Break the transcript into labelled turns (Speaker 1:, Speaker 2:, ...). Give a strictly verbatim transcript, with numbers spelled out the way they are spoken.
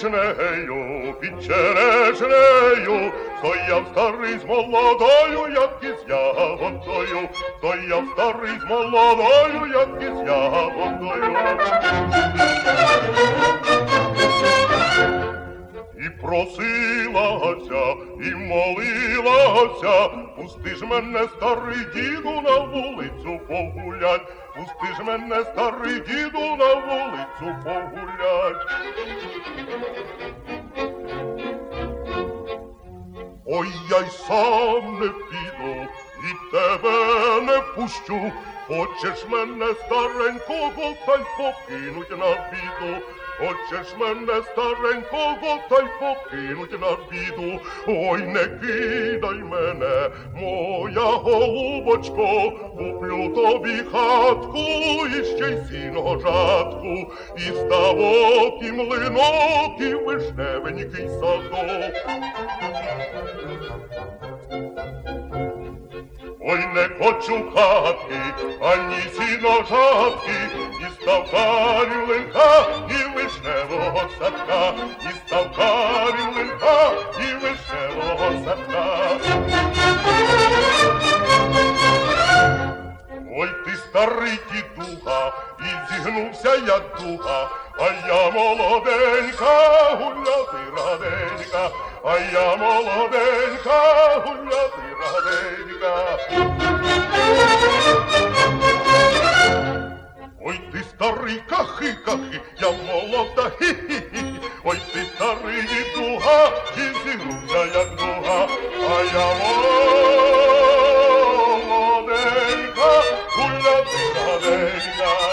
Speaker 1: черешнею, під черешнею, стояв старий з молодою, як із ягодою, стояв старий з молодою, як із ягодою. І просилася, і молилася, пусти ж мене, старий діду, на вулицю погулять, пусти ж мене, старий діду, на вулицю погулять. Ой, я й сам не піду, і тебе не пущу, хочеш мене, старенького, та й покинуть на біду. Хочеш мене, старенького, та й покинуть на біду. Ой, не кидай мене, моя голубочко, куплю тобі хатку і ще й сіно жатку, і ставок, і млинок, і вишневенький садок. Ой, не хочу хатки, ані сіножатки, і ставка рівленька, і вишневого садка, і ставка рівленька, і вишневого садка. Ой, ти старий дідуга, і зігнувся як дуга, а я молоденька, гуляти раденька, а я молоденька, гуляти раденька. Ой, ти старий кахи-кахи, я молода хі-хі-хі, ой, ти старий дідуга, і зігнувся як дуга, а я молоденька, гуляти раденька.